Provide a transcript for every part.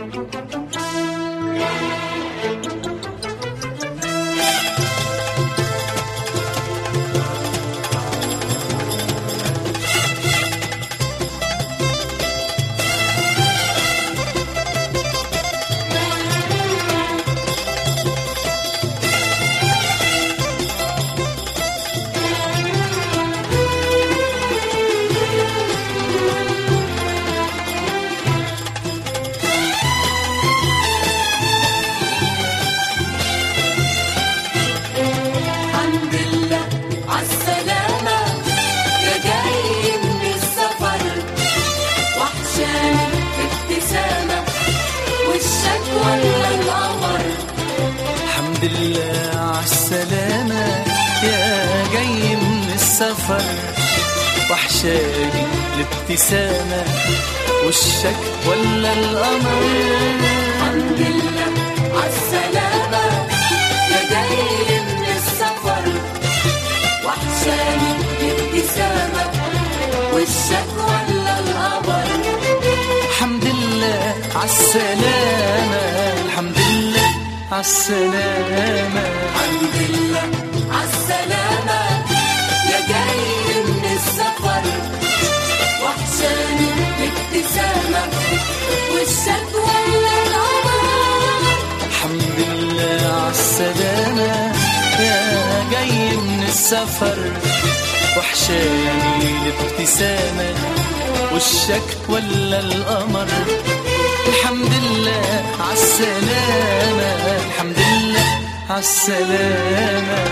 الحمد لله عالسلامة يا جاي من السفر، وحشاني الابتسامة وشك ولا القمر. الحمد لله عالسلامة يا جاي من السفر، وحشاني الابتسامة وشك ولا القمر. الحمد لله عالسلامة، الحمد لله عالسلامة، الحمد لله عالسلامة يا جاي من السفر، وحشاني الابتسامة وشك ولا القمر. الحمد لله عالسلامة يا جاي من السفر، وحشاني الابتسامة وشك ولا القمر. الحمد لله عالسلامة، الحمد لله عالسلامة.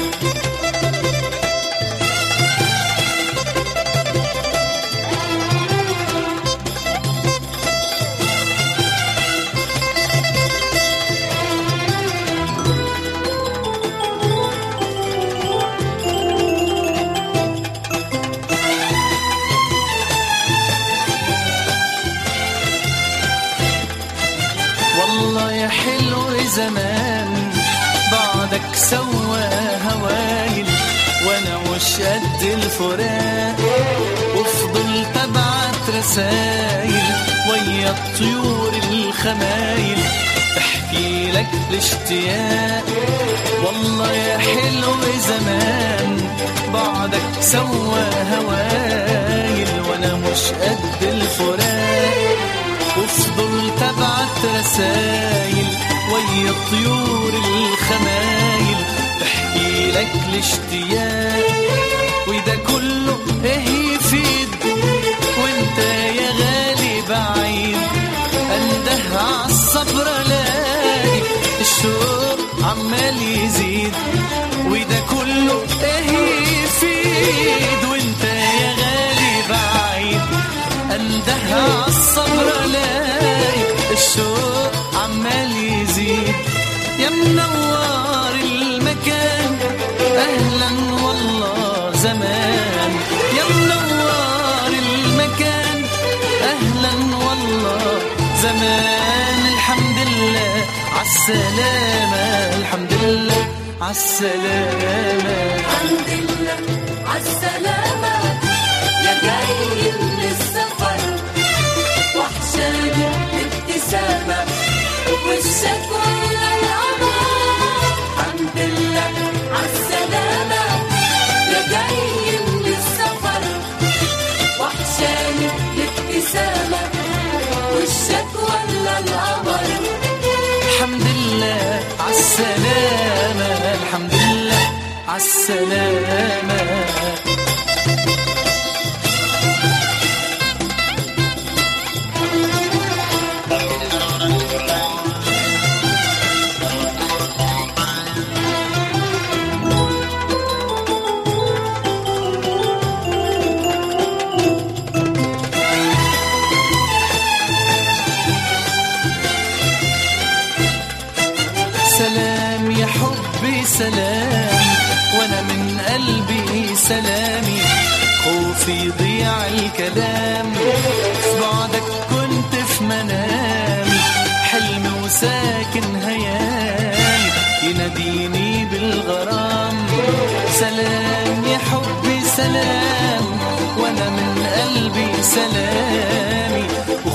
والله يا حلو زمان بعدك سوى هوايل، وانا مش قد الفراق، وفضلت ابعت رسايل ويا الطيور الخمايل تحكي لك الاشتياق. والله يا حلو زمان بعدك سوى هوايل، وانا مش قد الفراق، وفضلت ابعت رسايل ويا الطيور الخمايل تحكي لك الاشتياق. وده كله ايه يفيد وانت يا غالي بعيد؟ انده عالصبر الاقي الشوق عمال يزيد. وده كله ايه يفيد وانت يا غالي بعيد؟ انده عالصبر الاقي الشوق عمال يزيد. يا منور المكان اهلا والله زمان، يا منور المكان اهلا والله زمان. الحمد لله عالسلامة، الحمد لله عالسلامة، الحمد لله عالسلامة يا جاي من السفر، وحشاني الابتسامة وشك ولا القمر. الحمد لله عالسلامة يا جاي من السفر، وحشاني الابتسامة وشك ولا القمر. الحمد لله عالسلامة، الحمد لله عالسلامة. سلام يا حبي سلام، وانا من قلبي سلامي، خوفي يضيع الكلام، في بعدك كنت في منامي، حلمي وساكن هيامي يناديني بالغرام. سلام يا حبي سلام، وانا من قلبي سلامي،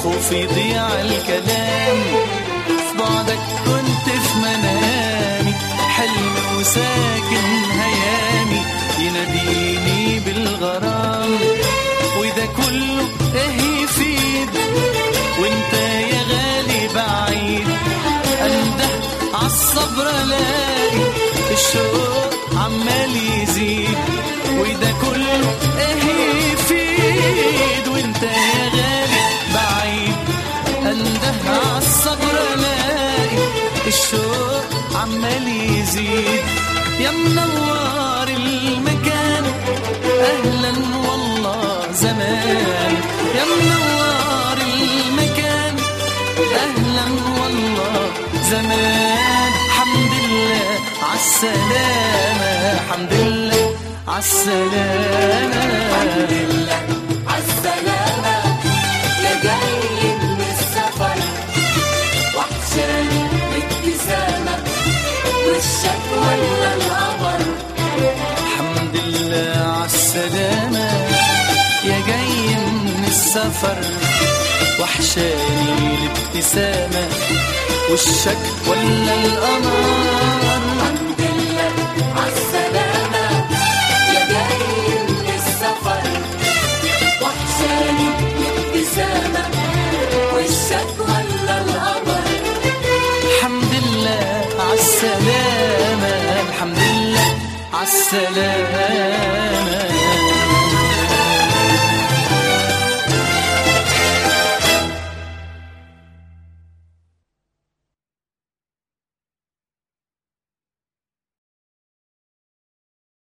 خوفي يضيع الكلام. في بعدك كنت في منامي، حلم وساكن هيامي يناديني بالغرام. وده كله ايه يفيد وانت يا غالي بعيد؟ انده عالصبر الاقي الشوق عمال يزيد. وده كله ايه يفيد وانت يا غالي بعيد؟ انده عالصبر الاقي الشوق عمال يزيد. يا منور المكان اهلا والله زمان، يا منور المكان اهلا والله زمان. حمد لله عالسلامة، حمد لله عالسلامة، الحمد لله عالسلامة يا جاي من السفر. وحشاني الابتسامة وشك ولا القمر. الحمد لله عالسلامة يا جاي من السفر. وحشاني الابتسامة وشك ولا القمر. الحمد لله عالسلامة يا جاي من السفر. وحشاني الابتسامة وشك ولا القمر. الحمد لله عالسلامة، الحمد لله عالسلامة.